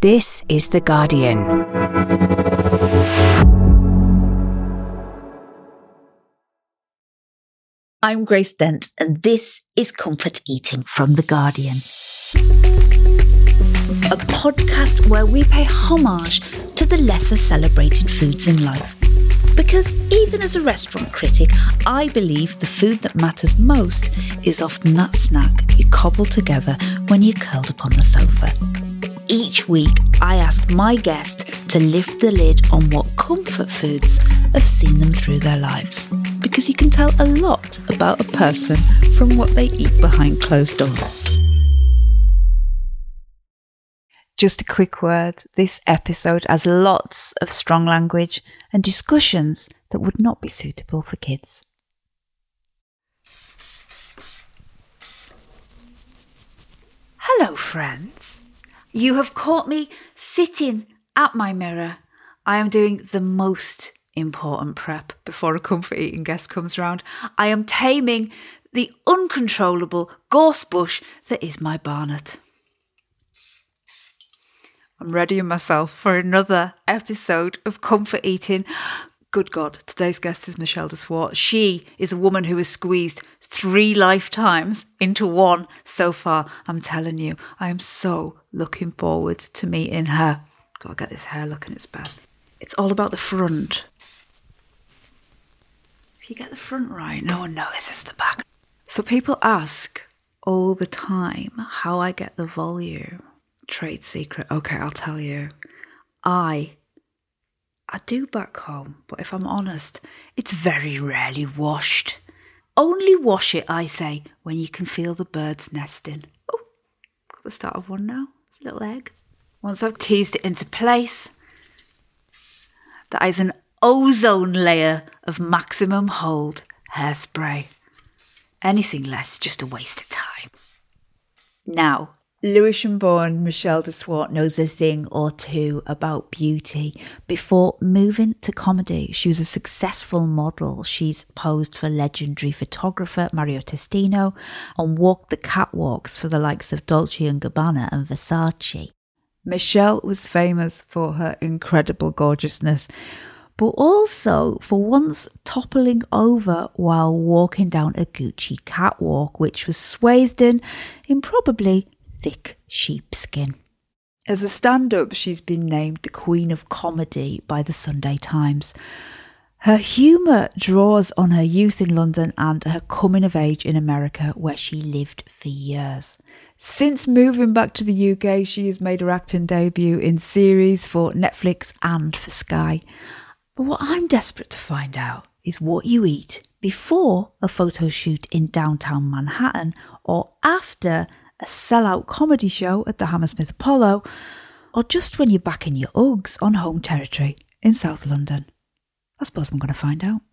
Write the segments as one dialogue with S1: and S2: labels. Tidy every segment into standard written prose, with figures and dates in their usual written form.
S1: This is The Guardian.
S2: I'm Grace Dent, and this is Comfort Eating from The Guardian. A podcast where we pay homage to the lesser celebrated foods in life. Because even as a restaurant critic, I believe the food that matters most is often that snack you cobble together when you're curled up on the sofa. Each week, I ask my guest to lift the lid on what comfort foods have seen them through their lives. Because you can tell a lot about a person from what they eat behind closed doors. Just a quick word, this episode has lots of strong language and discussions that would not be suitable for kids. Hello, friends. You have caught me sitting at my mirror. I am doing the most important prep before a comfort eating guest comes round. I am taming the uncontrollable gorse bush that is my Barnet. I'm readying myself for another episode of Comfort Eating. Good God, today's guest is Michelle de Swart. She is a woman who has squeezed 3 lifetimes into one so far. I'm telling you, I am so looking forward to meeting her. Gotta get this hair looking its best. It's all about the front. If you get the front right, no one notices the back. So people ask all the time how I get the volume. Trade secret. Okay, I'll tell you. I do back home, but if I'm honest, it's very rarely washed. Only wash it, I say, when you can feel the birds nesting. Oh, got the start of one now. It's a little egg. Once I've teased it into place, that is an ozone layer of maximum hold hairspray. Anything less, just a waste of time. Now, Lewisham-born Michelle de Swart knows a thing or two about beauty. Before moving to comedy, she was a successful model. She's posed for legendary photographer Mario Testino and walked the catwalks for the likes of Dolce & Gabbana and Versace. Michelle was famous for her incredible gorgeousness, but also for once toppling over while walking down a Gucci catwalk, which was swathed in probably thick sheepskin. As a stand-up, she's been named the Queen of Comedy by the Sunday Times. Her humour draws on her youth in London and her coming of age in America, where she lived for years. Since moving back to the UK, she has made her acting debut in series for Netflix and for Sky. But what I'm desperate to find out is what you eat before a photo shoot in downtown Manhattan or after a sellout comedy show at the Hammersmith Apollo, or just when you're back in your Uggs on home territory in South London. I suppose I'm going to find out.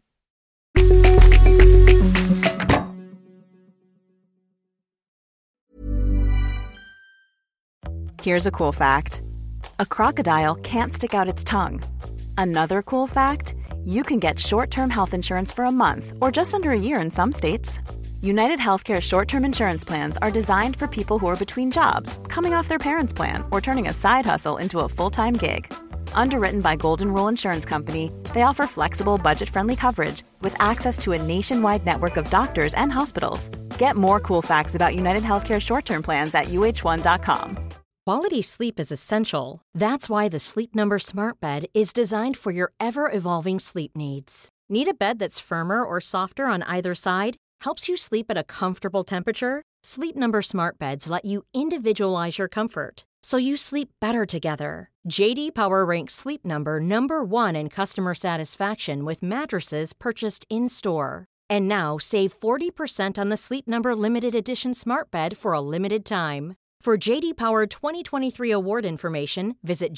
S3: Here's a cool fact. A crocodile can't stick out its tongue. Another cool fact, you can get short-term health insurance for a month or just under a year in some states. United Healthcare short-term insurance plans are designed for people who are between jobs, coming off their parents' plan, or turning a side hustle into a full-time gig. Underwritten by Golden Rule Insurance Company, they offer flexible, budget-friendly coverage with access to a nationwide network of doctors and hospitals. Get more cool facts about United Healthcare short-term plans at uh1.com.
S4: Quality sleep is essential. That's why the Sleep Number Smart Bed is designed for your ever-evolving sleep needs. Need a bed that's firmer or softer on either side? Helps you sleep at a comfortable temperature? Sleep Number Smart Beds let you individualize your comfort, so you sleep better together. J.D. Power ranks Sleep Number number 1 in customer satisfaction with mattresses purchased in-store. And now save 40% on the Sleep Number Limited Edition Smart Bed for a limited time. For J.D. Power 2023 award information, visit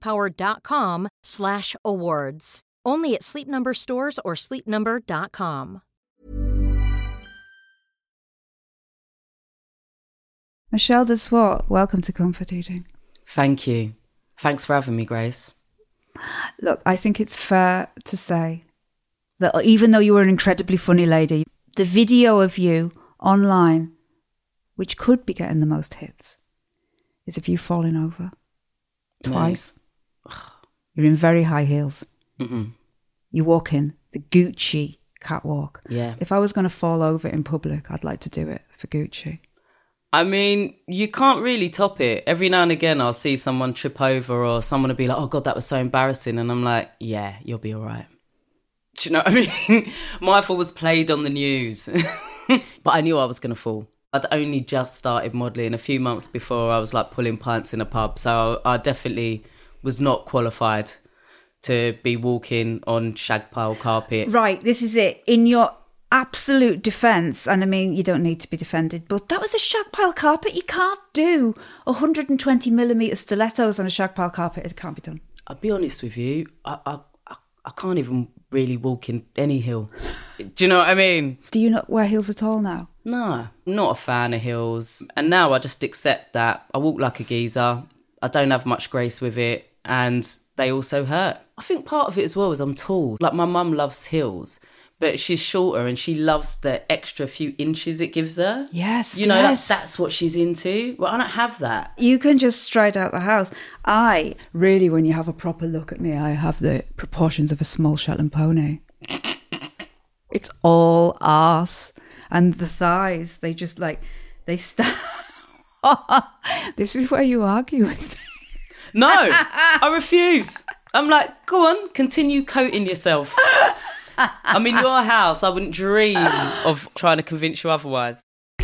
S4: jdpower.com/awards. Only at Sleep Number stores or sleepnumber.com.
S2: Michelle de Swart, welcome to Comfort Eating.
S5: Thank you. Thanks for having me, Grace.
S2: Look, I think it's fair to say that even though you were an incredibly funny lady, the video of you online, which could be getting the most hits, is of you falling over. twice. You're in very high heels. You walk in the Gucci catwalk.
S5: Yeah.
S2: If I was going to fall over in public, I'd like to do it for Gucci.
S5: I mean, you can't really top it. Every now and again, I'll see someone trip over or someone will be like, oh, God, that was so embarrassing. And I'm like, yeah, you'll be all right. Do you know what I mean? My fall was played on the news. But I knew I was going to fall. I'd only just started modelling a few months before I was like pulling pints in a pub. So I definitely was not qualified to be walking on shag pile carpet.
S2: Right, this is it. In your absolute defence, and I mean, you don't need to be defended, but that was a shag pile carpet. You can't do 120mm stilettos on a shag pile carpet. It can't be done.
S5: I'll be honest with you, I can't even really walk in any hill. Do you know what I mean?
S2: Do you not wear heels at all now?
S5: No, I'm not a fan of heels. And now I just accept that I walk like a geezer. I don't have much grace with it. And they also hurt. I think part of it as well is I'm tall. Like my mum loves heels, but she's shorter and she loves the extra few inches it gives her.
S2: Yes,
S5: you know,
S2: yes.
S5: that's what she's into. Well, I don't have that.
S2: You can just stride out the house. I really, when you have a proper look at me, I have the proportions of a small Shetland pony. It's all arse. And the thighs, they just like, they stand. This is where you argue with me.
S5: No, I refuse. I'm like, go on, continue coating yourself. I'm in your house. I wouldn't dream of trying to convince you otherwise.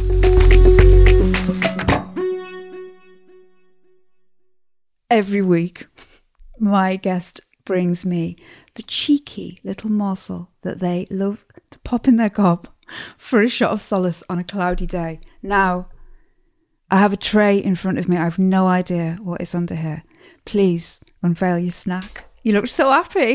S2: Every week, my guest brings me the cheeky little morsel that they love to pop in their gob for a shot of solace on a cloudy day. Now, I have a tray in front of me. I have no idea what is under here. Please unveil your snack. You look so happy.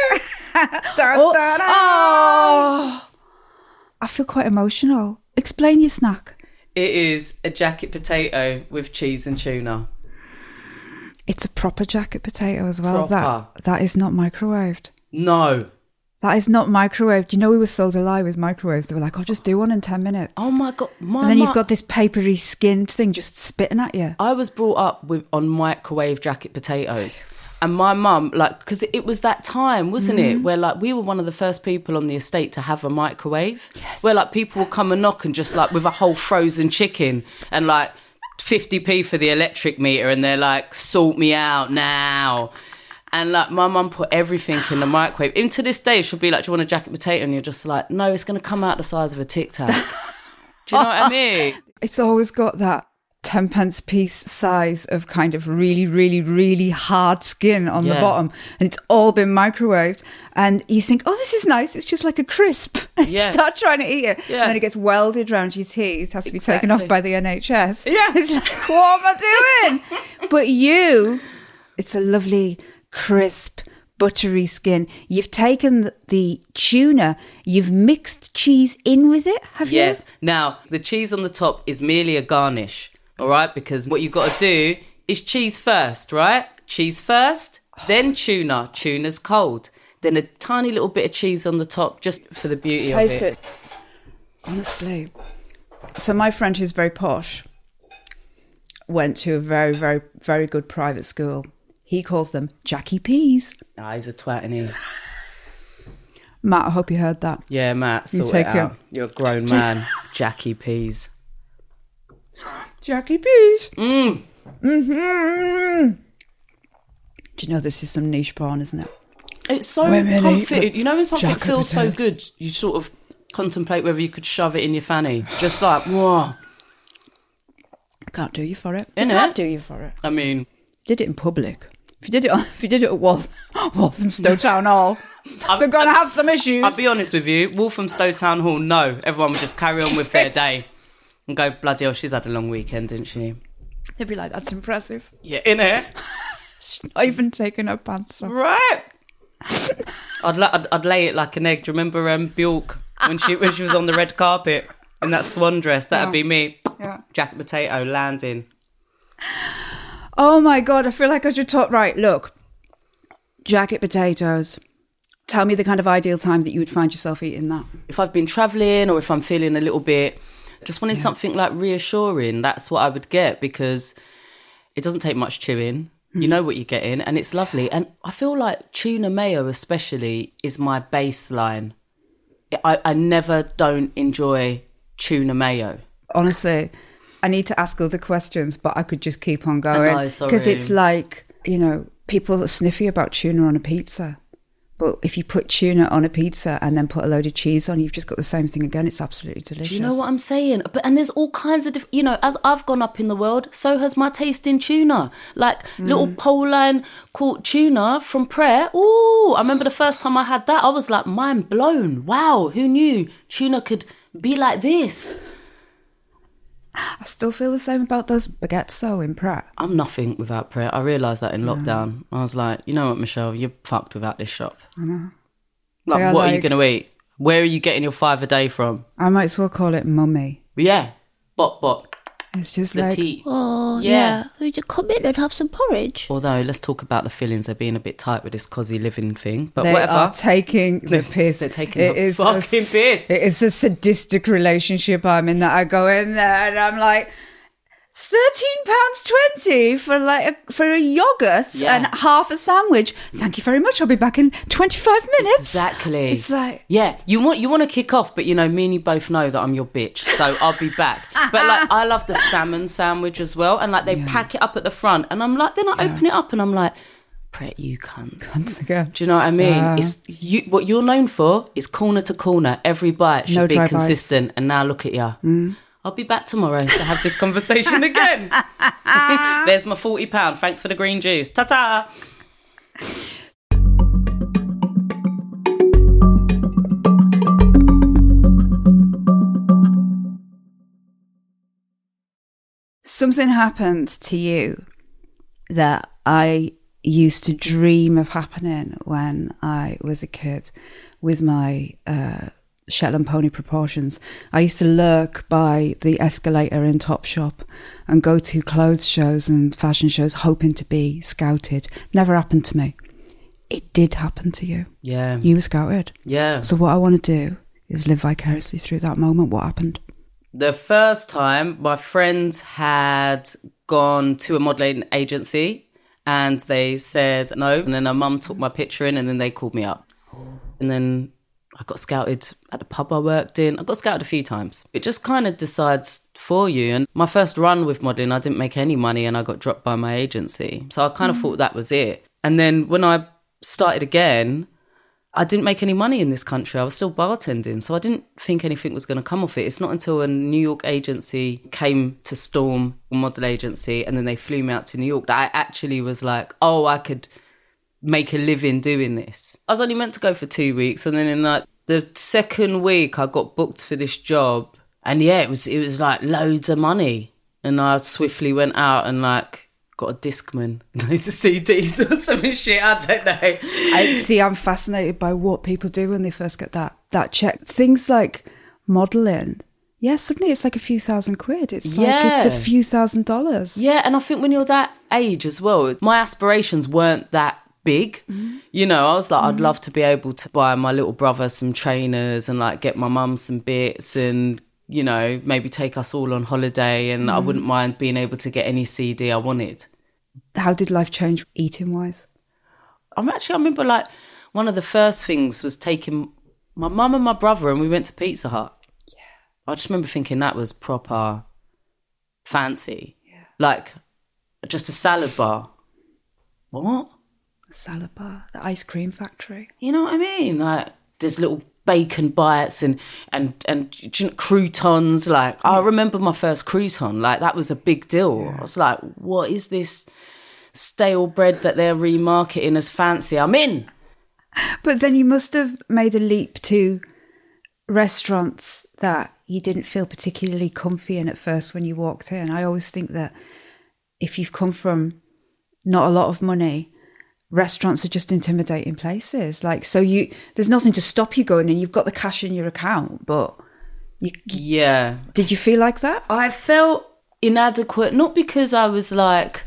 S2: Oh, I feel quite emotional. Explain your snack.
S5: It is a jacket potato with cheese and tuna.
S2: It's a proper jacket potato as well.
S5: Proper.
S2: That is not microwaved.
S5: No.
S2: That is not microwaved. You know, we were sold a lie with microwaves. They were like, "I'll just do one in 10 minutes."
S5: Oh my God.
S2: And then you've got this papery skinned thing just spitting at you.
S5: I was brought up on microwave jacket potatoes. And my mum, like, because it was that time, wasn't it? Where, like, we were one of the first people on the estate to have a microwave.
S2: Yes.
S5: Where, like, people would come and knock and just, like, with a whole frozen chicken and, like, 50p for the electric meter. And they're like, sort me out now. And, like, my mum put everything in the microwave. Even to this day, she'll be like, do you want a jacket potato? And you're just like, no, it's going to come out the size of a Tic Tac. Do you know what I mean?
S2: It's always got that 10 pence piece size of kind of really, really, really hard skin on the bottom. And it's all been microwaved. And you think, oh, this is nice. It's just like a crisp. And you start trying to eat it.
S5: Yeah.
S2: And then it gets welded around your teeth. It has to be taken off by the NHS.
S5: Yeah.
S2: It's like, what am I doing? But it's a lovely, crisp, buttery skin. You've taken the tuna, you've mixed cheese in with it, have you?
S5: Yes. Now, the cheese on the top is merely a garnish, all right? Because what you've got to do is cheese first, right? Cheese first, then tuna. Tuna's cold. Then a tiny little bit of cheese on the top just for the beauty of it.
S2: Taste it. Honestly. So my friend who's very posh went to a very, very, very good private school. He calls them Jackie Peas.
S5: Ah, he's a twat, isn't he?
S2: Matt, I hope you heard that.
S5: Yeah, Matt, sort it out. You're a grown man. Jackie Peas.
S2: Jackie Peas.
S5: Mm.
S2: Mm-hmm. Do you know this is some niche porn, isn't it?
S5: It's so comforting. You know when something feels so good, you sort of contemplate whether you could shove it in your fanny. Just like, whoa.
S2: Can't do you for it.
S5: Can't
S2: do you for it.
S5: I mean,
S2: did it in public. If you did it at Walthamstow Town Hall, they're going to have some issues.
S5: I'll be honest with you, Walthamstow Town Hall, no. Everyone would just carry on with their day and go, bloody hell, she's had a long weekend, didn't she?
S2: They'd be like, that's impressive.
S5: Yeah, innit?
S2: She's not even taking her pants off.
S5: Right. I'd lay it like an egg. Do you remember Bjork when she was on the red carpet in that swan dress? That'd be me.
S2: Yeah.
S5: Jacket potato landing.
S2: Oh my God, I feel like I should talk. Right, look. Jacket potatoes. Tell me the kind of ideal time that you would find yourself eating that.
S5: If I've been travelling or if I'm feeling a little bit, just wanted something like reassuring, that's what I would get, because it doesn't take much chewing. You know what you're getting, and it's lovely. And I feel like tuna mayo especially is my baseline. I never don't enjoy tuna mayo.
S2: Honestly, I need to ask other questions, but I could just keep on going.
S5: I know, sorry.
S2: Because it's like, you know, people are sniffy about tuna on a pizza. But if you put tuna on a pizza and then put a load of cheese on, you've just got the same thing again. It's absolutely delicious.
S5: Do you know what I'm saying? And there's all kinds of different, you know, as I've gone up in the world, so has my taste in tuna. Like little pole line caught tuna from Pret. Ooh, I remember the first time I had that, I was like, mind blown. Wow, who knew tuna could be like this?
S2: I still feel the same about those baguettes though in Pret.
S5: I'm nothing without Pret. I realised that in lockdown. I was like, you know what, Michelle, you're fucked without this shop.
S2: I know.
S5: Like, what are you going to eat? Where are you getting your $5 a day from?
S2: I might as well call it mummy.
S5: Yeah. Bot.
S2: It's just
S5: The
S2: like...
S5: tea.
S1: Oh, yeah. Would you come in and have some porridge?
S5: Although, let's talk about the feelings. They're being a bit tight with this cosy living thing. But
S2: They
S5: whatever.
S2: are taking the piss.
S5: They're taking the fucking piss.
S2: It is a sadistic relationship I'm in, that I go in there and I'm like, £13.20 for a yogurt and half a sandwich. Thank you very much. I'll be back in 25 minutes.
S5: Exactly.
S2: It's like...
S5: Yeah, you want to kick off, but, you know, me and you both know that I'm your bitch, so I'll be back. But, like, I love the salmon sandwich as well, and, like, they pack it up at the front, and I'm like, then I open it up and I'm like, Pret, you cunts.
S2: Once again.
S5: Do you know what I mean? It's what you're known for is corner to corner. Every bite should be consistent, bites. And now look at you. I'll be back tomorrow to have this conversation again. There's my £40. Thanks for the green juice. Ta-ta!
S2: Something happened to you that I used to dream of happening when I was a kid with my... Shetland pony proportions. I used to lurk by the escalator in Topshop and go to clothes shows and fashion shows hoping to be scouted. Never happened to me. It did happen to you.
S5: Yeah.
S2: You were scouted.
S5: Yeah.
S2: So what I want to do is live vicariously through that moment. What happened?
S5: The first time my friend had gone to a modelling agency and they said no, and then her mum took my picture in and then they called me up. And then I got scouted at the pub I worked in. I got scouted a few times. It just kind of decides for you. And my first run with modelling, I didn't make any money and I got dropped by my agency. So I kind of thought that was it. And then when I started again, I didn't make any money in this country. I was still bartending. So I didn't think anything was going to come of it. It's not until a New York agency came to storm a model agency and then they flew me out to New York that I actually was like, oh, I could make a living doing this. I was only meant to go for 2 weeks, and then in like the second week I got booked for this job, and yeah, it was like loads of money, and I swiftly went out and like got a Discman, loads of CDs or some shit, I don't know.
S2: I'm fascinated by what people do when they first get that check. Things like modelling. Yeah, suddenly it's like a few £1,000. It's like it's a few $1,000s.
S5: Yeah, and I think when you're that age as well, my aspirations weren't that big. You know, I was like, I'd love to be able to buy my little brother some trainers and like get my mum some bits and, you know, maybe take us all on holiday, and I wouldn't mind being able to get any CD I wanted.
S2: How did life change eating wise?
S5: I remember like one of the first things was taking my mum and my brother and we went to Pizza Hut. Yeah. I just remember thinking that was proper fancy. Yeah. Like just a salad bar. What?
S2: Salad bar, the ice cream factory.
S5: You know what I mean? Like there's little bacon bites and croutons. Like I remember my first crouton. Like that was a big deal. Yeah. I was like, what is this stale bread that they're remarketing as fancy? I'm in.
S2: But then you must have made a leap to restaurants that you didn't feel particularly comfy in at first when you walked in. I always think that if you've come from not a lot of money, restaurants are just intimidating places. Like, so there's nothing to stop you going in. You've got the cash in your account, but
S5: yeah.
S2: Did you feel like that?
S5: I felt inadequate, not because I was like,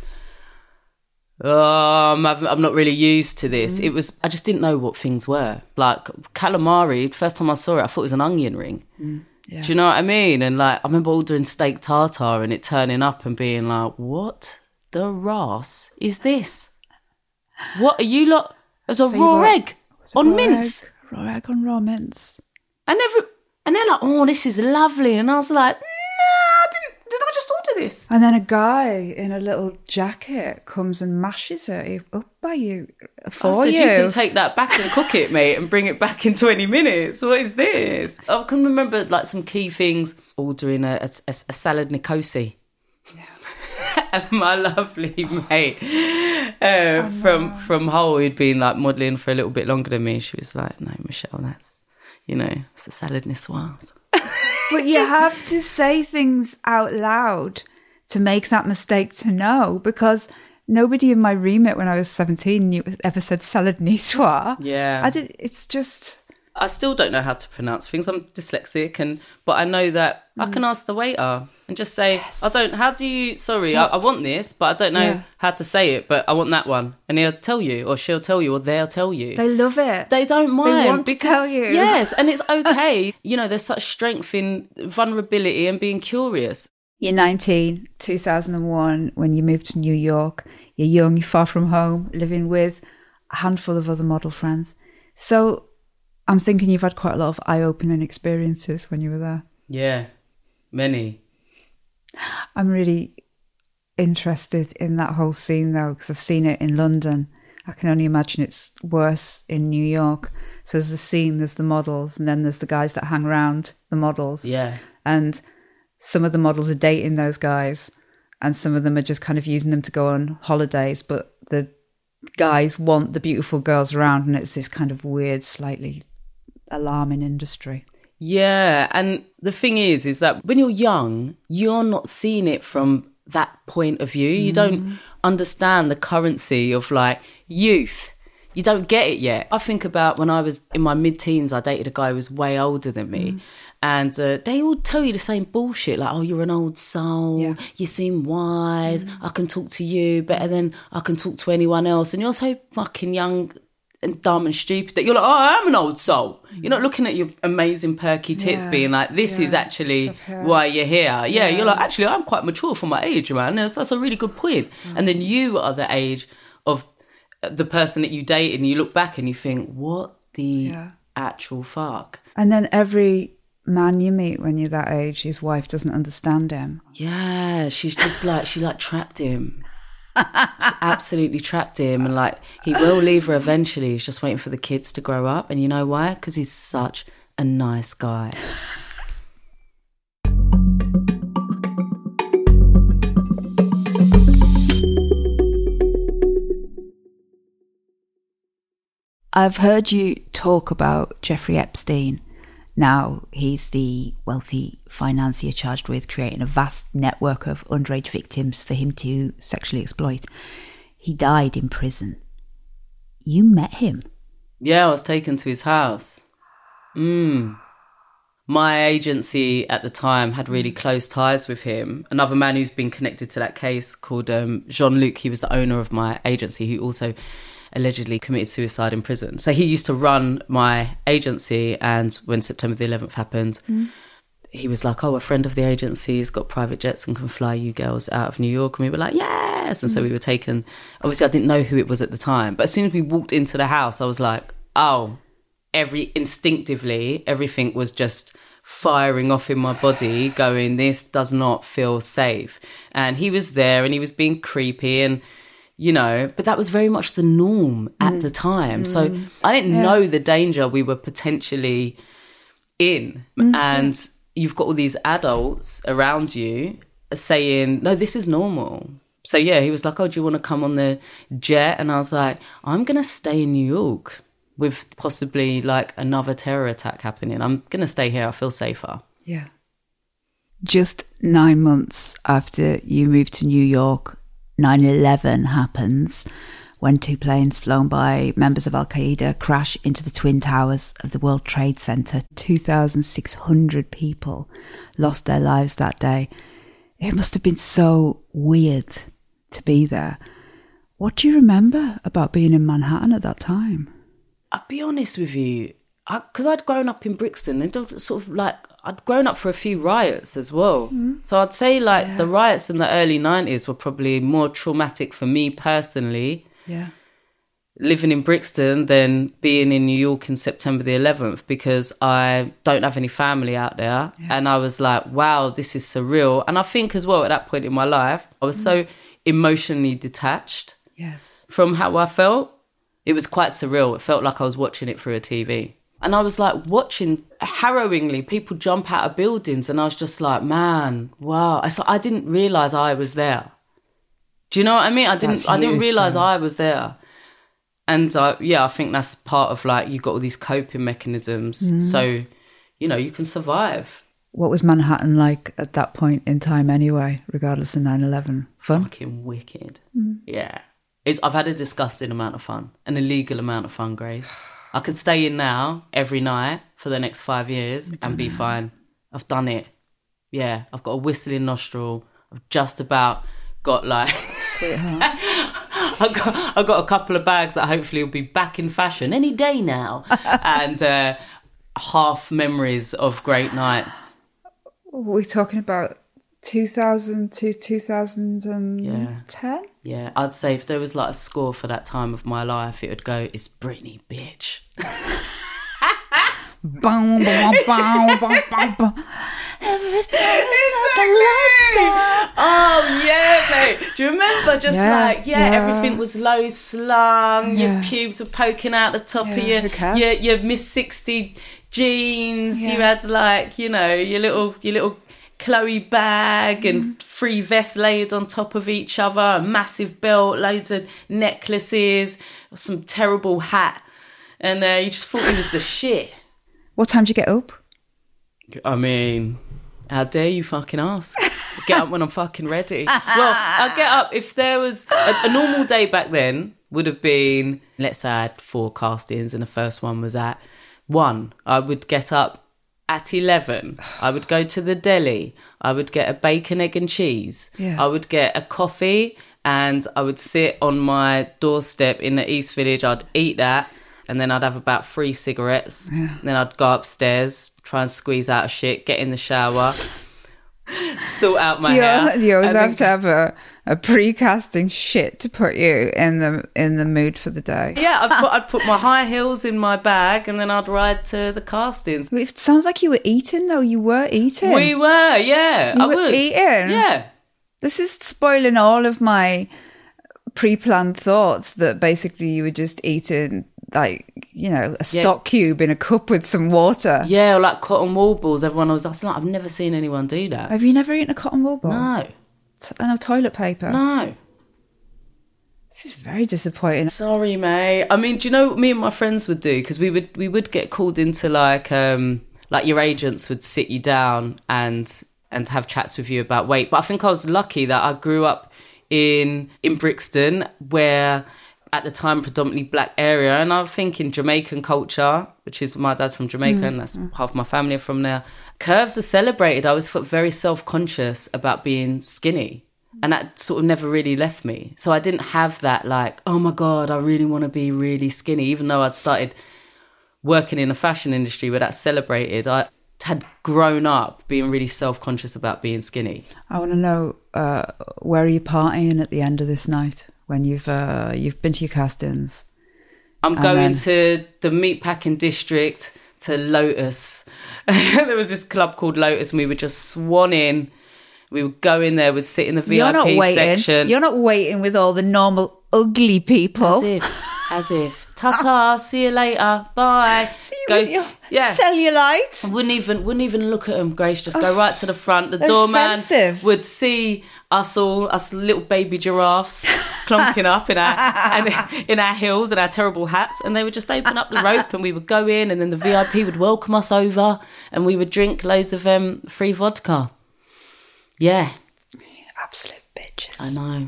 S5: oh, I'm not really used to this. It was, I just didn't know what things were. Like calamari, first time I saw it, I thought it was an onion ring. Yeah. Do you know what I mean? And like, I remember ordering steak tartare and it turning up and being like, what the ras is this? What are you lot? There's a
S2: So
S5: raw
S2: you
S5: egg on mince.
S2: Raw egg on raw mince.
S5: And they're like, oh, this is lovely. And I was like, nah, did I just order this?
S2: And then a guy in a little jacket comes and mashes it up by you for
S5: you
S2: you.
S5: can take that back and cook it, mate, and bring it back in 20 minutes. What is this? I can remember like some key things. Ordering a salad Nicosi. Yeah. And my lovely mate from Hull, who'd been like modelling for a little bit longer than me, she was like, no, Michelle, that's, it's a salad niçoise.
S2: But you have to say things out loud to make that mistake to know, because nobody in my remit when I was 17 ever said salad niçoise.
S5: Yeah.
S2: It's just...
S5: I still don't know how to pronounce things. I'm dyslexic, but I know that I can ask the waiter and just say, yes. I want this, but I don't know how to say it, but I want that one. And he'll tell you, or she'll tell you, or they'll tell you.
S2: They love it.
S5: They don't mind.
S2: They want to tell you.
S5: Yes, and it's okay. There's such strength in vulnerability and being curious.
S2: You're 19, 2001, when you moved to New York. You're young, you're far from home, living with a handful of other model friends. So... I'm thinking you've had quite a lot of eye-opening experiences when you were there.
S5: Yeah, many.
S2: I'm really interested in that whole scene, though, because I've seen it in London. I can only imagine it's worse in New York. So there's the scene, there's the models, and then there's the guys that hang around the models.
S5: Yeah.
S2: And some of the models are dating those guys, and some of them are just kind of using them to go on holidays, but the guys want the beautiful girls around, and it's this kind of weird, slightly alarming industry.
S5: Yeah, and the thing is that when you're young, you're not seeing it from that point of view. You don't understand the currency of like youth. You don't get it yet. I think about when I was in my mid-teens, I dated a guy who was way older than me. And they all tell you the same bullshit, like, oh, you're an old soul, you seem wise, I can talk to you better than I can talk to anyone else. And you're so fucking young and dumb and stupid that you're like, oh, I am an old soul. You're not looking at your amazing perky tits being like, this is actually why you're here. Yeah, you're like, actually, I'm quite mature for my age, man. That's a really good point. And then you are the age of the person that you date, and you look back and you think, what the actual fuck? And
S2: then every man you meet when you're that age, his wife doesn't understand him.
S5: Yeah, she's just like, she like trapped him. She absolutely trapped him, and like he will leave her eventually. He's just waiting for the kids to grow up, and you know why? Because he's such a nice guy.
S2: I've heard you talk about Jeffrey Epstein. Now he's the wealthy financier charged with creating a vast network of underage victims for him to sexually exploit. He died in prison. You met him?
S5: Yeah, I was taken to his house. My agency at the time had really close ties with him. Another man who's been connected to that case called Jean-Luc, he was the owner of my agency, who also allegedly committed suicide in prison. So he used to run my agency, and when September the 11th happened, he was like, oh, a friend of the agency has got private jets and can fly you girls out of New York. And we were like, yes. And so we were taken. Obviously, I didn't know who it was at the time. But as soon as we walked into the house, I was like, oh, instinctively, everything was just firing off in my body, going, this does not feel safe. And he was there and he was being creepy, and but that was very much the norm at the time. So I didn't know the danger we were potentially in. And you've got all these adults around you saying, no, this is normal. So yeah, he was like, oh, do you want to come on the jet? And I was like, I'm going to stay in New York with possibly like another terror attack happening. I'm going to stay here. I feel safer.
S2: Yeah. Just 9 months after you moved to New York, 9/11 happens, when two planes flown by members of Al-Qaeda crash into the Twin Towers of the World Trade Center. 2,600 people lost their lives that day. It must have been so weird to be there. What do you remember about being in Manhattan at that time?
S5: I'll be honest with you, because I'd grown up in Brixton, and sort of like I'd grown up for a few riots as well. So I'd say like the riots in the early 90s were probably more traumatic for me personally.
S2: Yeah.
S5: Living in Brixton than being in New York in September the 11th, because I don't have any family out there. Yeah. And I was like, wow, this is surreal. And I think as well at that point in my life, I was so emotionally detached from how I felt. It was quite surreal. It felt like I was watching it through a TV. And I was like watching harrowingly people jump out of buildings. And I was just like, man, wow. I didn't realise I was there. Do you know what I mean? I didn't realise I was there. And I think that's part of like, you've got all these coping mechanisms. So, you know, you can survive.
S2: What was Manhattan like at that point in time anyway, regardless of 9/11? Fun?
S5: Fucking wicked. Yeah. I've had a disgusting amount of fun, an illegal amount of fun, Grace. I could stay in now every night for the next 5 years and be fine. I've done it. Yeah. I've got a whistling nostril. I've just about got like...
S2: Sweetheart.
S5: I've got a couple of bags that hopefully will be back in fashion any day now. And half memories of great nights.
S2: We're talking about 2000 to 2010?
S5: Yeah, I'd say if there was like a score for that time of my life, it would go, it's Britney, bitch.
S2: Boom, boom, boom, boom, boom, boom.
S5: Oh yeah, mate. Do you remember everything was low slung, your pubes were poking out the top of your Miss 60 jeans, you had like, you know, your little Chloe bag and 3 vests laid on top of each other, a massive belt, loads of necklaces, some terrible hat, and you just thought it was the shit.
S2: What time did you get up?
S5: I mean, how dare you fucking ask? Get up when I'm fucking ready. Well, I'll get up if there was... A normal day back then would have been, let's say I had 4 castings and the first one was at 1. I would get up at 11. I would go to the deli. I would get a bacon, egg and cheese. Yeah. I would get a coffee and I would sit on my doorstep in the East Village. I'd eat that. And then I'd have about 3 cigarettes. Yeah. And then I'd go upstairs, try and squeeze out of shit, get in the shower, sort out my hair.
S2: Do you always have to have a pre-casting shit to put you in the mood for the day?
S5: Yeah, I'd put my high heels in my bag and then I'd ride to the castings.
S2: It sounds like you were eating, though. You were eating.
S5: We were, yeah.
S2: I was eating? Yeah. This is spoiling all of my pre-planned thoughts that basically you were just eating... like, you know, a stock cube in a cup with some water.
S5: Yeah, or like cotton wool balls. Everyone was like, I've never seen anyone do that.
S2: Have you never eaten a cotton wool ball?
S5: No.
S2: And toilet paper?
S5: No.
S2: This is very disappointing.
S5: Sorry, mate. I mean, do you know what me and my friends would do? Because we would get called into like your agents would sit you down and have chats with you about weight. But I think I was lucky that I grew up in Brixton, where... at the time, predominantly black area. And I think in Jamaican culture, which is my dad's from Jamaica and that's half my family are from there, curves are celebrated. I always felt very self-conscious about being skinny. And that sort of never really left me. So I didn't have that like, oh my God, I really want to be really skinny. Even though I'd started working in the fashion industry where that's celebrated, I had grown up being really self-conscious about being skinny.
S2: I want to know, where are you partying at the end of this night? When you've been to your castings?
S5: I'm going to the meatpacking district, to Lotus. There was this club called Lotus and we would just swan in. We would go in there, we'd sit in the VIP section.
S2: You're not waiting with all the normal ugly people.
S5: As if. Ta-ta, see you later, bye.
S2: See you with your cellulite.
S5: I wouldn't even look at them, Grace. Just go right to the front. The doorman would see us little baby giraffes clunking up in our heels and our terrible hats, and they would just open up the rope and we would go in, and then the VIP would welcome us over and we would drink loads of free vodka. Yeah.
S2: Absolute bitches.
S5: I know.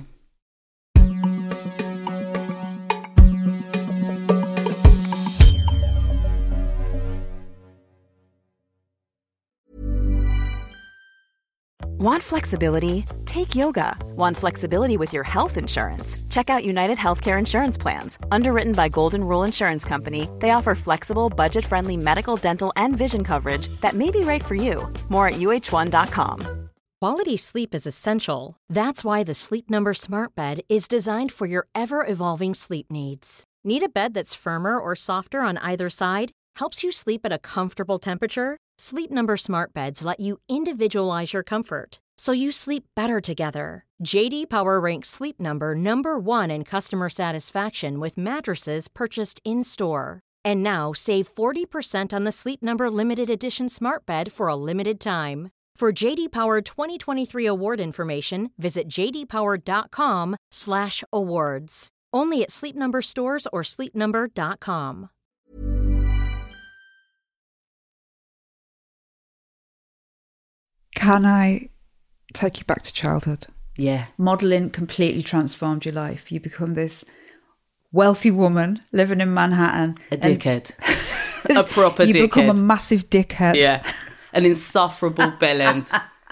S3: Want flexibility? Take yoga. Want flexibility with your health insurance? Check out United Healthcare Insurance Plans. Underwritten by Golden Rule Insurance Company, they offer flexible, budget-friendly medical, dental, and vision coverage that may be right for you. More at uh1.com.
S4: Quality sleep is essential. That's why the Sleep Number Smart Bed is designed for your ever-evolving sleep needs. Need a bed that's firmer or softer on either side? Helps you sleep at a comfortable temperature? Sleep Number Smart Beds let you individualize your comfort, so you sleep better together. JD Power ranks Sleep Number number 1 in customer satisfaction with mattresses purchased in-store. And now save 40% on the Sleep Number Limited Edition Smart Bed for a limited time. For JD Power 2023 award information, visit jdpower.com/awards. Only at Sleep Number stores or sleepnumber.com.
S2: Can I take you back to childhood?
S5: Yeah.
S2: Modelling completely transformed your life. You become this wealthy woman living in Manhattan.
S5: A dickhead. A proper dickhead.
S2: You become a massive dickhead.
S5: Yeah. An insufferable bellend.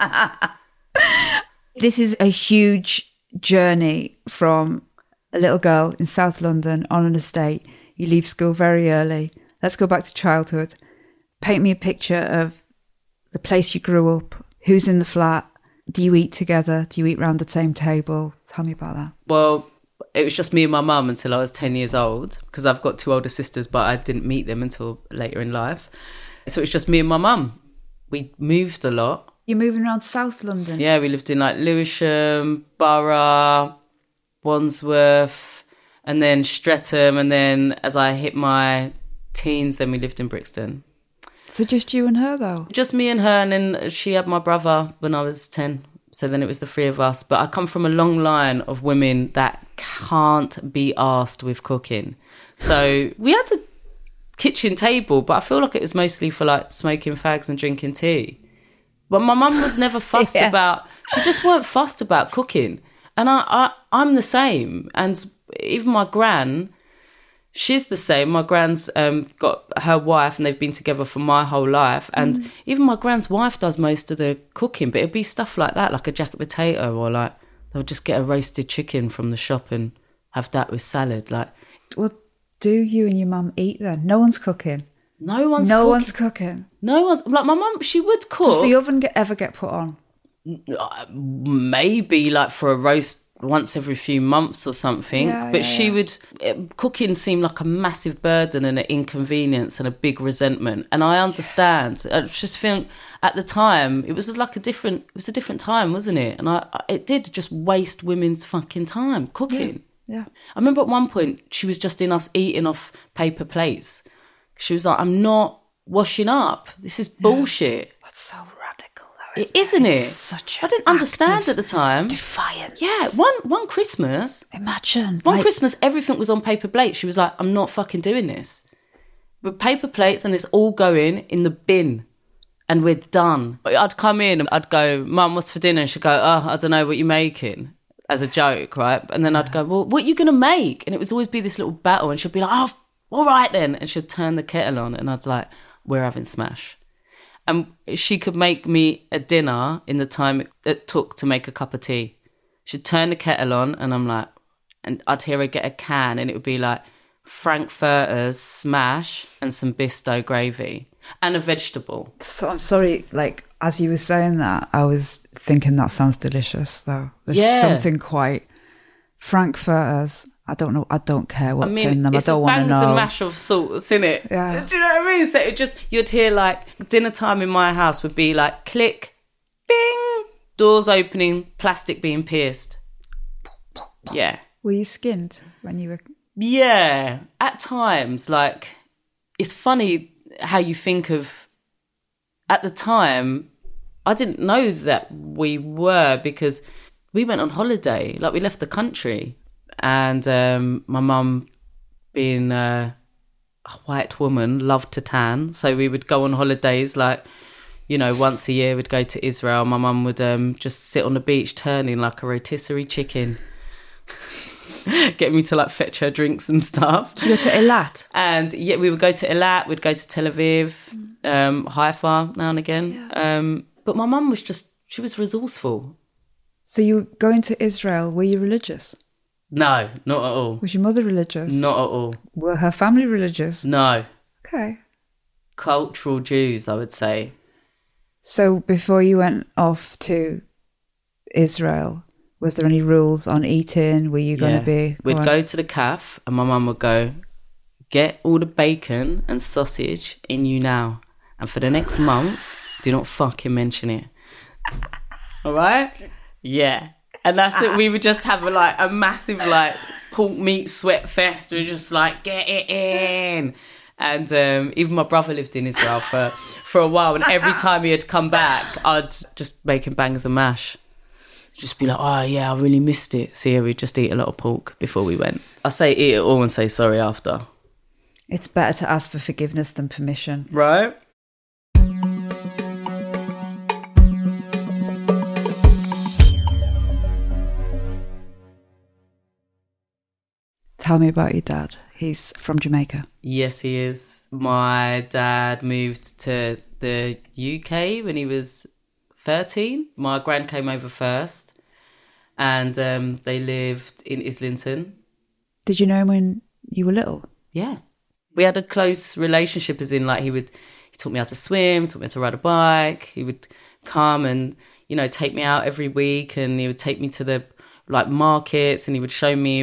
S2: This is a huge journey from a little girl in South London on an estate. You leave school very early. Let's go back to childhood. Paint me a picture of the place you grew up. Who's in the flat? Do you eat together? Do you eat round the same table? Tell me about that.
S5: Well, it was just me and my mum until I was 10 years old, because I've got 2 older sisters, but I didn't meet them until later in life. So it was just me and my mum. We moved a lot.
S2: You're moving around South London?
S5: Yeah, we lived in like Lewisham, Borough, Wandsworth, and then Streatham. And then as I hit my teens, then we lived in Brixton.
S2: So just you and her, though?
S5: Just me and her, and then she had my brother when I was 10. So then it was the 3 of us. But I come from a long line of women that can't be arsed with cooking. So we had a kitchen table, but I feel like it was mostly for like smoking fags and drinking tea. But my mum was never fussed about, she just weren't fussed about cooking. And I'm the same. And even my gran, she's the same. My gran's got her wife, and they've been together for my whole life. And even my gran's wife does most of the cooking, but it'd be stuff like that, like a jacket potato, or like they'll just get a roasted chicken from the shop and have that with salad. Like,
S2: well, do you and your mum eat then? No one's cooking.
S5: No one's cooking. No one's like, my mum, she would cook.
S2: Does the oven ever get put on?
S5: Maybe like for a roast once every few months or something. She would, cooking seemed like a massive burden and an inconvenience and a big resentment. And I understand. I just think at the time it was a different time, wasn't it? And it did just waste women's fucking time cooking.
S2: Yeah.
S5: I remember at one point she was just in us eating off paper plates. She was like, I'm not washing up. This is bullshit.
S2: That's so radical, though,
S5: isn't it?
S2: It's such
S5: I didn't understand at the time.
S2: Defiance.
S5: Yeah, one Christmas.
S2: Imagine.
S5: One Christmas, everything was on paper plates. She was like, I'm not fucking doing this. With paper plates, and it's all going in the bin. And we're done. I'd come in and I'd go, Mum, what's for dinner? And she'd go, oh, I don't know what you're making. As a joke, right? And then I'd go, well, what are you going to make? And it would always be this little battle. And she'd be like, oh, all right then. And she'd turn the kettle on. And I'd like, we're having smash. And she could make me a dinner in the time it took to make a cup of tea. She'd turn the kettle on, and I'm like, and I'd hear her get a can, and it would be like frankfurters, smash, and some Bisto gravy. And a vegetable.
S2: So I'm sorry, like, as you were saying that, I was thinking that sounds delicious, though. There's something quite frankfurters. I don't know. I don't care what's in them. I don't want to know.
S5: It's a bangs and mash of salts, in it.
S2: Yeah.
S5: Do you know what I mean? So it just, you'd hear like dinner time in my house would be like click, bing, doors opening, plastic being pierced. Yeah.
S2: Were you skinned when you were?
S5: Yeah. At times, like, it's funny how you think of, at the time, I didn't know that we were, because we went on holiday, like we left the country. And my mum, being a white woman, loved to tan. So we would go on holidays, like, you know, once a year we'd go to Israel. My mum would just sit on the beach turning like a rotisserie chicken. Get me to like fetch her drinks and stuff.
S2: You go to Eilat?
S5: And yeah, we would go to Eilat, we'd go to Tel Aviv, Haifa now and again. Yeah. But my mum was just, She was resourceful.
S2: So you were going to Israel, were you religious?
S5: No, not at all.
S2: Was your mother religious?
S5: Not at all.
S2: Were her family religious?
S5: No.
S2: Okay.
S5: Cultural Jews, I would say.
S2: So before you went off to Israel, was there any rules on eating? Were you going to be...
S5: We'd go to the calf and my mum would go, get all the bacon and sausage in you now. And for the next month, do not fucking mention it. All right? Yeah. And that's it. We would just have a massive pork meat sweat fest. We were just get it in. And even my brother lived in Israel for a while. And every time he had come back, I'd just make him bangers and mash. Just be like, oh yeah, I really missed it. So yeah, we'd just eat a lot of pork before we went. I say eat it all and say sorry after.
S2: It's better to ask for forgiveness than permission.
S5: Right?
S2: Tell me about your dad. He's from Jamaica.
S5: Yes, he is. My dad moved to the UK when he was 13. My gran came over first and they lived in Islington.
S2: Did you know him when you were little?
S5: Yeah. We had a close relationship, as in he taught me how to swim, taught me how to ride a bike. He would come and, take me out every week, and he would take me to the markets, and he would show me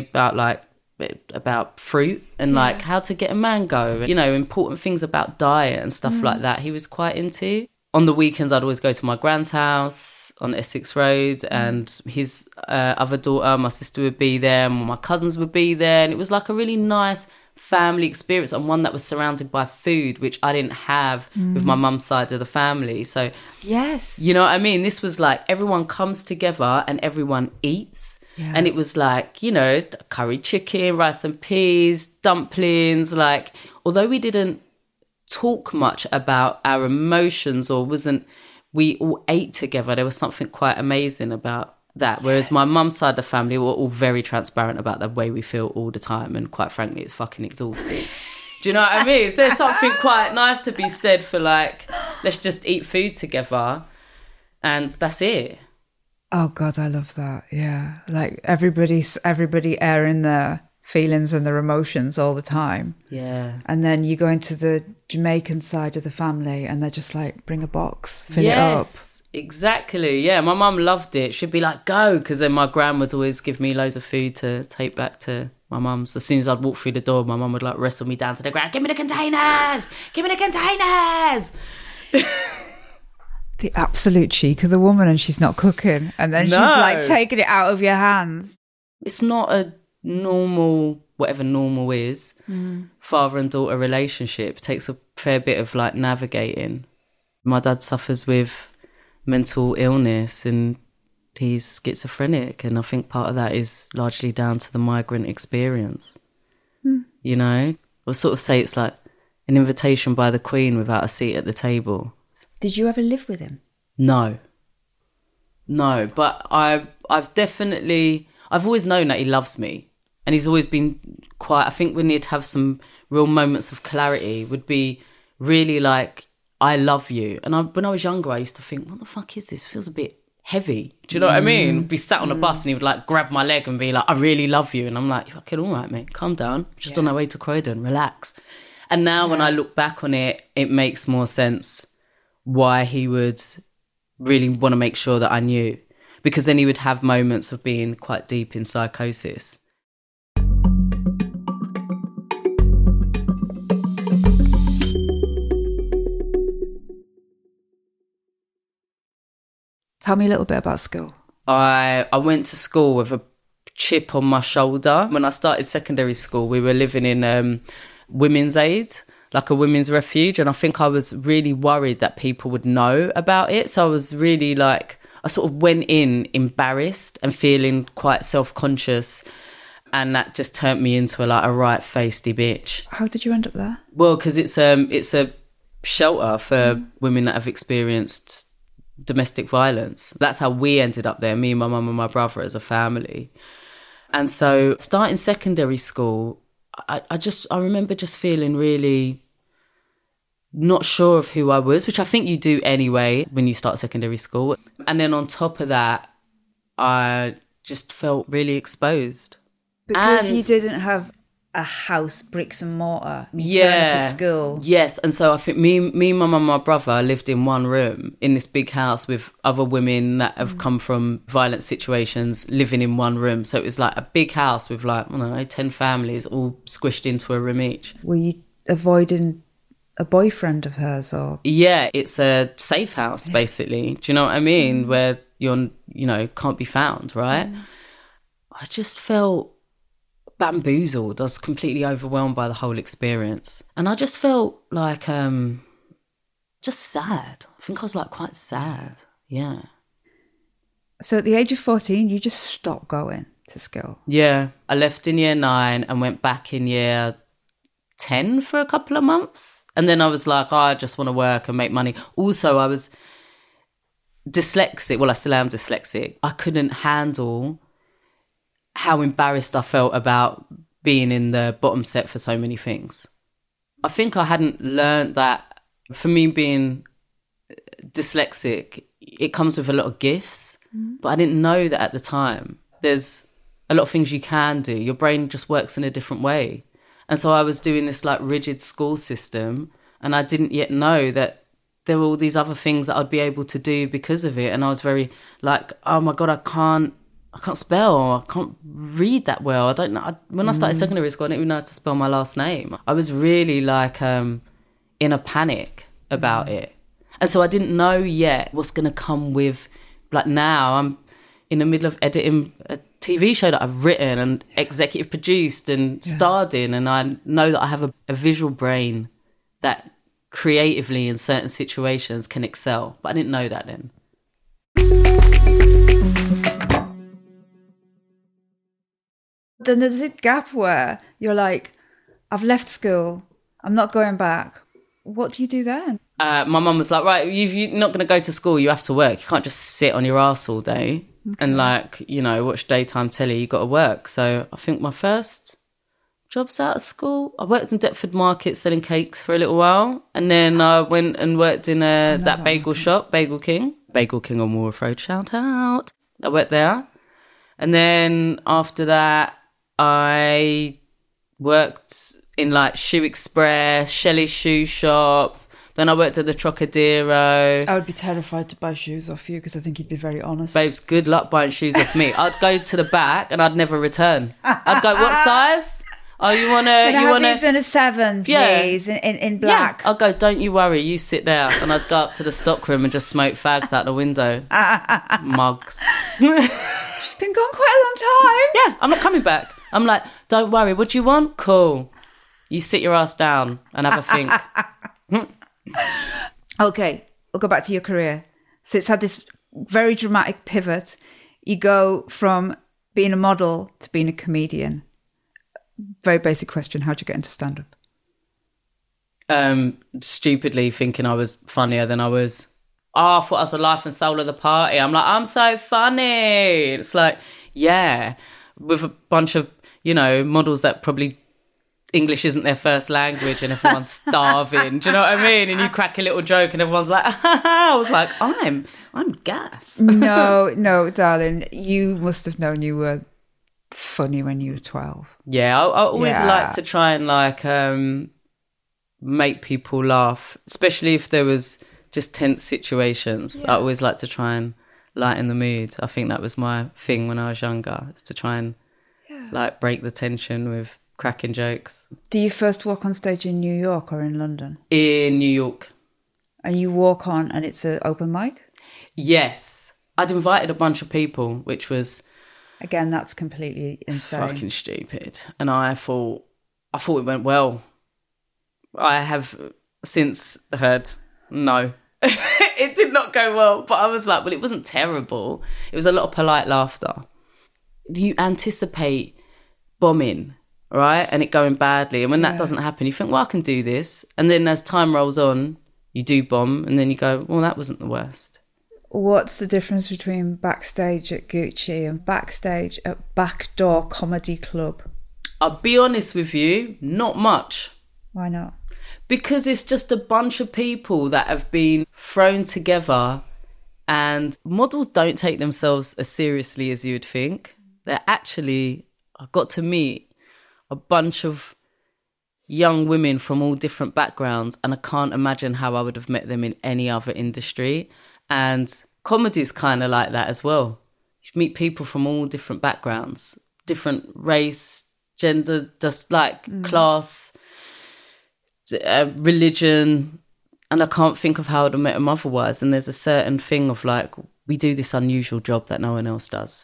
S5: about fruit and how to get a mango, important things about diet and stuff like that. He was quite into. On the weekends, I'd always go to my grand's house on Essex Road, and his other daughter, my sister, would be there, and my cousins would be there, and it was a really nice family experience, and one that was surrounded by food, which I didn't have with my mum's side of the family. So
S2: yes,
S5: you know what I mean? This was everyone comes together and everyone eats. Yeah. And it was curry chicken, rice and peas, dumplings. Although we didn't talk much about our emotions we all ate together, there was something quite amazing about that. Whereas my mum's side of the family were all very transparent about the way we feel all the time. And quite frankly, it's fucking exhausting. Do you know what I mean? There's something quite nice to be said for let's just eat food together. And that's it.
S2: Oh God, I love that. Yeah. Everybody airing their feelings and their emotions all the time.
S5: Yeah.
S2: And then you go into the Jamaican side of the family and they're just bring a box, fill it up.
S5: Exactly. Yeah. My mum loved it. She'd be go, because then my gran would always give me loads of food to take back to my mum's. As soon as I'd walk through the door, my mum would wrestle me down to the ground. Give me the containers! Give me the containers!
S2: The absolute cheek of the woman, and she's not cooking. And then she's taking it out of your hands.
S5: It's not a normal, whatever normal is, father and daughter relationship. It takes a fair bit of navigating. My dad suffers with mental illness and he's schizophrenic, and I think part of that is largely down to the migrant experience. I would sort of say it's like an invitation by the Queen without a seat at the table.
S2: Did you ever live with him?
S5: No, but I've always known that he loves me, and he's always been quite, I think when he'd have some real moments of clarity would be really I love you. And when I was younger, I used to think, what the fuck is this? It feels a bit heavy. Do you know what I mean? Be sat on a bus and he would grab my leg and be I really love you. And I'm like, fucking all right, mate, calm down. Just on our way to Croydon, relax. And now when I look back on it, it makes more sense why he would really want to make sure that I knew. Because then he would have moments of being quite deep in psychosis.
S2: Tell me a little bit about school.
S5: I went to school with a chip on my shoulder. When I started secondary school, we were living in Women's Aid, a women's refuge. And I think I was really worried that people would know about it. So I was really I sort of went in embarrassed and feeling quite self-conscious. And that just turned me into a right-feisty bitch.
S2: How did you end up there?
S5: Well, because it's a shelter for women that have experienced domestic violence. That's how we ended up there, me, my mum and my brother as a family. And so starting secondary school, I remember just feeling really not sure of who I was, which I think you do anyway when you start secondary school. And then on top of that, I just felt really exposed.
S2: Because
S5: And-
S2: you didn't have a house, bricks and mortar. You turned up at school.
S5: Yes, and so I think me, my mum and my brother lived in one room in this big house with other women that have come from violent situations living in one room. So it was like a big house with like, I don't know, 10 families all squished into a room each.
S2: Were you avoiding a boyfriend of hers or?
S5: Yeah, it's a safe house, basically. Do you know what I mean? Where you're, can't be found, right? I just felt bamboozled. I was completely overwhelmed by the whole experience. And I just felt like, just sad. I think I was like quite sad. Yeah.
S2: So at the age of 14, you just stopped going to school.
S5: Yeah. I left in year 9 and went back in year 10 for a couple of months. And then I was like, I just want to work and make money. Also, I was dyslexic. Well, I still am dyslexic. I couldn't handle how embarrassed I felt about being in the bottom set for so many things. I think I hadn't learned that for me being dyslexic, it comes with a lot of gifts, but I didn't know that at the time. There's a lot of things you can do. Your brain just works in a different way. And so I was doing this like rigid school system and I didn't yet know that there were all these other things that I'd be able to do because of it. And I was very like, oh my God, I can't spell. I can't read that well. I don't know. When I started secondary school, I didn't even know how to spell my last name. I was really like in a panic about it. And so I didn't know yet what's going to come with, like now I'm in the middle of editing a TV show that I've written and executive produced and starred in. And I know that I have a visual brain that creatively in certain situations can excel. But I didn't know that then.
S2: Then there's a gap where you're like, I've left school, I'm not going back. What do you do then?
S5: My mum was like, right, you're not going to go to school, you have to work. You can't just sit on your arse all day and like, watch daytime telly, you got to work. So I think my first jobs out of school, I worked in Deptford Market selling cakes for a little while. And then I went and worked in that bagel shop, Bagel King on Walworth Road, shout out. I worked there. And then after that, I worked in like Shoe Express, Shelley's shoe shop. Then I worked at the Trocadero.
S2: I would be terrified to buy shoes off you because I think you'd be very honest.
S5: Babes, good luck buying shoes off me. I'd go to the back and I'd never return. I'd go, what size? Oh, you want
S2: these in a 7, please, in black.
S5: Yeah. I'd go, don't you worry, you sit there. And I'd go up to the stockroom and just smoke fags out the window. Mugs.
S2: She's been gone quite a long time.
S5: Yeah, I'm not coming back. I'm like, don't worry, what do you want? Cool. You sit your ass down and have a think.
S2: Okay, we'll go back to your career. So it's had this very dramatic pivot. You go from being a model to being a comedian. Very basic question. How'd you get into stand-up?
S5: Stupidly thinking I was funnier than I was. Oh, I thought I was the life and soul of the party. I'm like, I'm so funny. It's like, yeah, with a bunch of, models that probably English isn't their first language and everyone's starving. Do you know what I mean? And you crack a little joke and everyone's like, I was like, I'm gas.
S2: No, darling. You must have known you were funny when you were 12.
S5: Yeah, I always like to try and make people laugh, especially if there was just tense situations. I always like to try and lighten the mood. I think that was my thing when I was younger, is to try and break the tension with cracking jokes.
S2: Do you first walk on stage in New York or in London?
S5: In New York.
S2: And you walk on and it's an open mic?
S5: Yes. I'd invited a bunch of people, which was...
S2: Again, that's completely insane.
S5: Fucking stupid. And I thought it went well. I have since heard no. It did not go well. But I was like, well, it wasn't terrible. It was a lot of polite laughter. Do you anticipate bombing, right? And it going badly. And when that doesn't happen, you think, well, I can do this. And then as time rolls on, you do bomb. And then you go, well, that wasn't the worst.
S2: What's the difference between backstage at Gucci and backstage at Backdoor Comedy Club?
S5: I'll be honest with you, not much.
S2: Why not?
S5: Because it's just a bunch of people that have been thrown together, and models don't take themselves as seriously as you would think. They're actually, I got to meet a bunch of young women from all different backgrounds, and I can't imagine how I would have met them in any other industry. And comedy's kind of like that as well. You meet people from all different backgrounds, different race, gender, just like class, religion, and I can't think of how I'd have met them otherwise. And there's a certain thing of like, we do this unusual job that no one else does.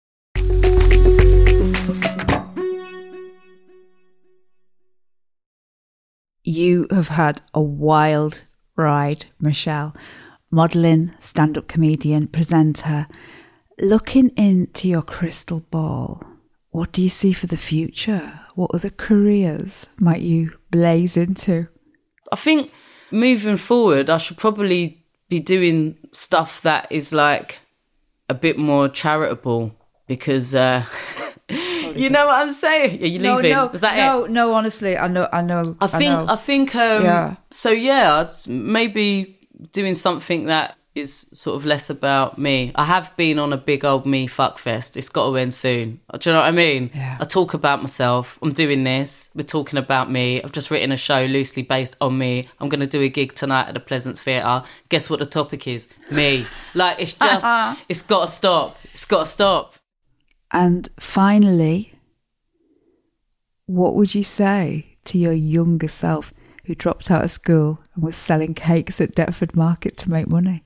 S6: You have had a wild ride, Michelle. Modelling, stand-up comedian, presenter. Looking into your crystal ball, what do you see for the future? What other careers might you blaze into?
S5: I think moving forward, I should probably be doing stuff that is like a bit more charitable, because you know what I'm saying? Are you leaving?
S6: No,
S5: Was that it?
S6: No, honestly, I know.
S5: I think
S6: yeah.
S5: So yeah, it's maybe doing something that is sort of less about me. I have been on a big old me fuck fest. It's got to end soon. Do you know what I mean?
S6: Yeah.
S5: I talk about myself. I'm doing this. We're talking about me. I've just written a show loosely based on me. I'm going to do a gig tonight at the Pleasance Theatre. Guess what the topic is? Me. Like, it's just, it's got to stop. It's got to stop.
S6: And finally, what would you say to your younger self who dropped out of school and was selling cakes at Deptford Market to make money?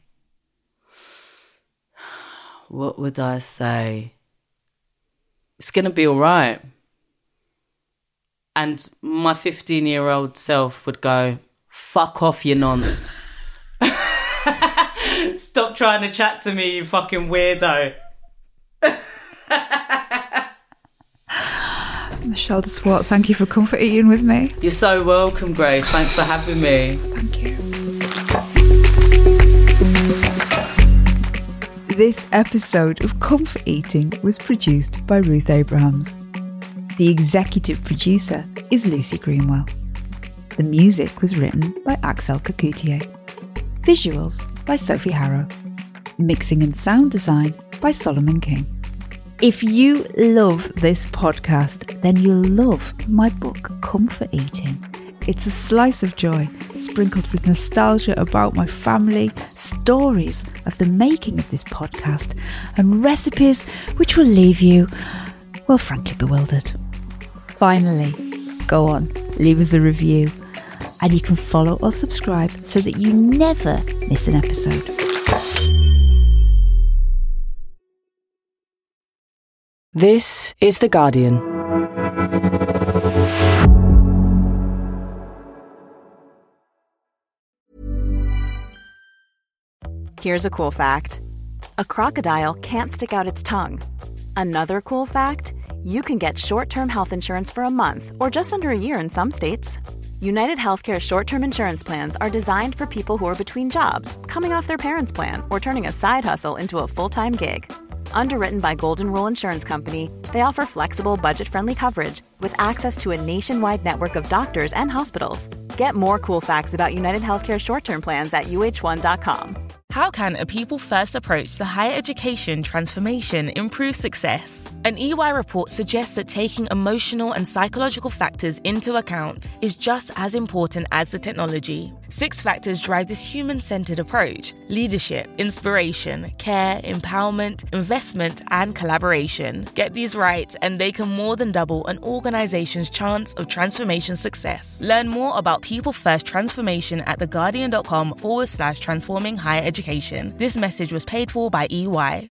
S5: What would I say? It's going to be all right. And my 15-year-old self would go, fuck off, you nonce. Stop trying to chat to me, you fucking weirdo.
S6: Michelle de Swart, thank you for comfort eating with me.
S5: You're so welcome, Grace. Thanks for having me.
S6: Thank you. This episode of Comfort Eating was produced by Ruth Abrahams. The executive producer is Lucy Greenwell. The music was written by Axel Kakoutié. Visuals by Sophie Harrow. Mixing and sound design by Solomon King. If you love this podcast, then you'll love my book, Comfort Eating. It's a slice of joy, sprinkled with nostalgia about my family, stories of the making of this podcast, and recipes which will leave you, well, frankly bewildered. Finally, go on, leave us a review, and you can follow or subscribe so that you never miss an episode.
S7: This is The Guardian.
S3: Here's a cool fact. A crocodile can't stick out its tongue. Another cool fact, you can get short-term health insurance for a month or just under a year in some states. United Healthcare short-term insurance plans are designed for people who are between jobs, coming off their parents' plan, or turning a side hustle into a full-time gig. Underwritten by Golden Rule Insurance Company, they offer flexible, budget-friendly coverage with access to a nationwide network of doctors and hospitals. Get more cool facts about United Healthcare short-term plans at uh1.com.
S8: How can a people-first approach to higher education transformation improve success? An EY report suggests that taking emotional and psychological factors into account is just as important as the technology. 6 factors drive this human-centered approach: leadership, inspiration, care, empowerment, investment, and collaboration. Get these right, and they can more than double an organization's chance of transformation success. Learn more about people-first transformation at theguardian.com/transforming higher education. This message was paid for by EY.